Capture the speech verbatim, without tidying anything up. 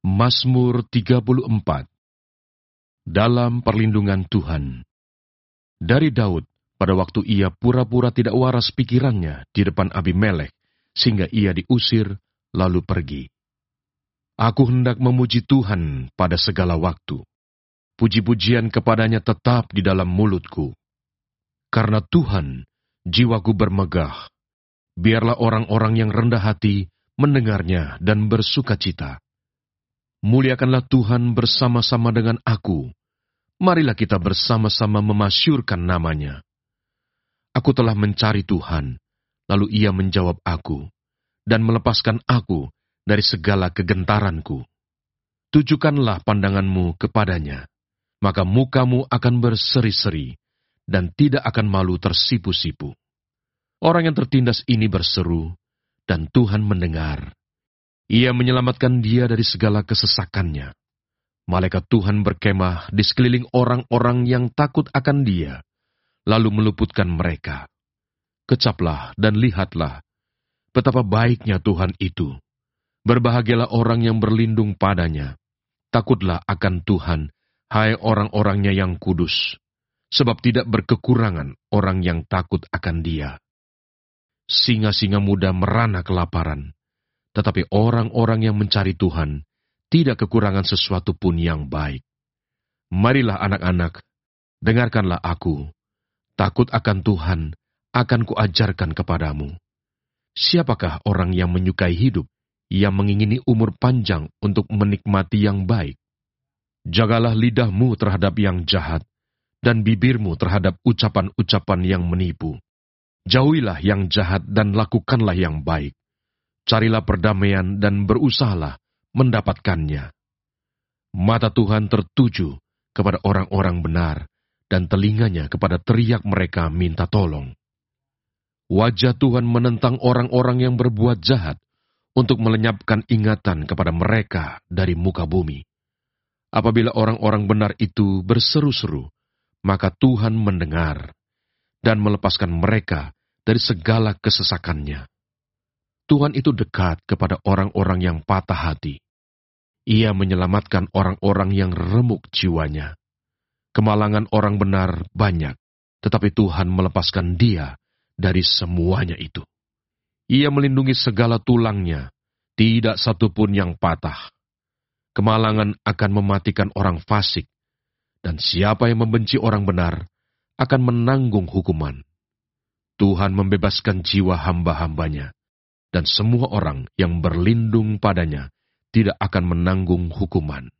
Mazmur tiga puluh empat. Dalam perlindungan Tuhan. Dari Daud, pada waktu ia pura-pura tidak waras pikirannya di depan Abimelek, sehingga ia diusir, lalu pergi. Aku hendak memuji Tuhan pada segala waktu. Puji-pujian kepadanya tetap di dalam mulutku. Karena Tuhan, jiwaku bermegah. Biarlah orang-orang yang rendah hati mendengarnya dan bersukacita. Muliakanlah Tuhan bersama-sama dengan aku. Marilah kita bersama-sama memasyurkan namanya. Aku telah mencari Tuhan, lalu ia menjawab aku, dan melepaskan aku dari segala kegentaranku. Tujukanlah pandanganmu kepadanya, maka mukamu akan berseri-seri, dan tidak akan malu tersipu-sipu. Orang yang tertindas ini berseru, dan Tuhan mendengar. Ia menyelamatkan dia dari segala kesesakannya. Malaikat Tuhan berkemah di sekeliling orang-orang yang takut akan dia, lalu meluputkan mereka. Kecaplah dan lihatlah, betapa baiknya Tuhan itu. Berbahagialah orang yang berlindung padanya. Takutlah akan Tuhan, hai orang-orangnya yang kudus, sebab tidak berkekurangan orang yang takut akan dia. Singa-singa muda merana kelaparan, tetapi orang-orang yang mencari Tuhan tidak kekurangan sesuatu pun yang baik. Marilah anak-anak, dengarkanlah aku. Takut akan Tuhan akan kuajarkan kepadamu. Siapakah orang yang menyukai hidup, yang mengingini umur panjang untuk menikmati yang baik? Jagalah lidahmu terhadap yang jahat, dan bibirmu terhadap ucapan-ucapan yang menipu. Jauhilah yang jahat dan lakukanlah yang baik. Carilah perdamaian dan berusahalah mendapatkannya. Mata Tuhan tertuju kepada orang-orang benar, dan telinganya kepada teriak mereka minta tolong. Wajah Tuhan menentang orang-orang yang berbuat jahat, untuk melenyapkan ingatan kepada mereka dari muka bumi. Apabila orang-orang benar itu berseru-seru, maka Tuhan mendengar, dan melepaskan mereka dari segala kesesakannya. Tuhan itu dekat kepada orang-orang yang patah hati. Ia menyelamatkan orang-orang yang remuk jiwanya. Kemalangan orang benar banyak, tetapi Tuhan melepaskan dia dari semuanya itu. Ia melindungi segala tulangnya, tidak satu pun yang patah. Kemalangan akan mematikan orang fasik, dan siapa yang membenci orang benar akan menanggung hukuman. Tuhan membebaskan jiwa hamba-hambanya, dan semua orang yang berlindung padanya tidak akan menanggung hukuman.